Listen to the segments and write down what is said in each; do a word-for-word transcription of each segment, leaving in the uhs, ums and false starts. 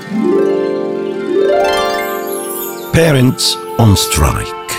Parents on strike.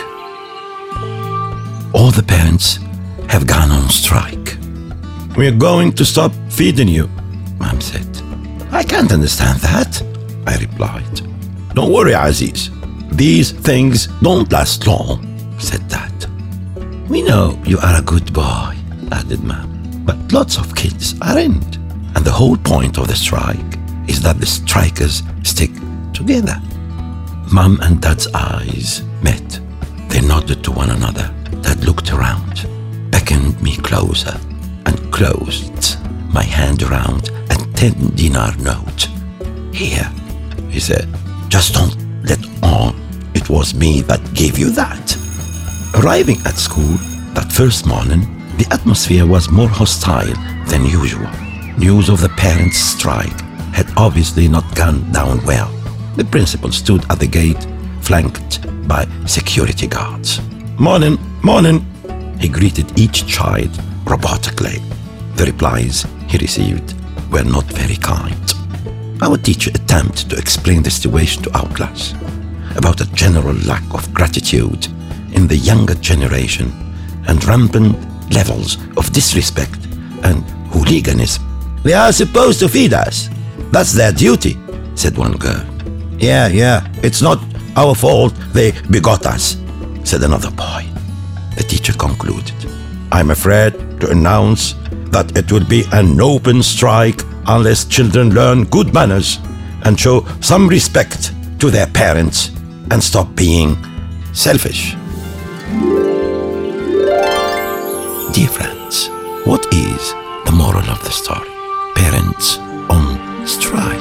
All the parents have gone on strike. We're going to stop feeding you, Mom said. I can't understand that, I replied. Don't worry, Aziz. These things don't last long, said Dad. We know you are a good boy, added Mom. But lots of kids aren't. And the whole point of the strike is that the strikers stick together. Mom and Dad's eyes met. They nodded to one another. Dad looked around, beckoned me closer, and closed my hand around a ten dinar note. Here, he said, just don't let on it was me that gave you that. Arriving at school that first morning, the atmosphere was more hostile than usual. News of the parents' strike had obviously not gone down well. The principal stood at the gate, flanked by security guards. Morning, morning, he greeted each child robotically. The replies he received were not very kind. Our teacher attempted to explain the situation to our class about a general lack of gratitude in the younger generation and rampant levels of disrespect and hooliganism. They are supposed to feed us. That's their duty, said one girl. Yeah, yeah, it's not our fault they begot us, said another boy. The teacher concluded, I'm afraid to announce that it will be an open strike unless children learn good manners and show some respect to their parents and stop being selfish. Dear friends, what is the moral of the story? Parents on strike.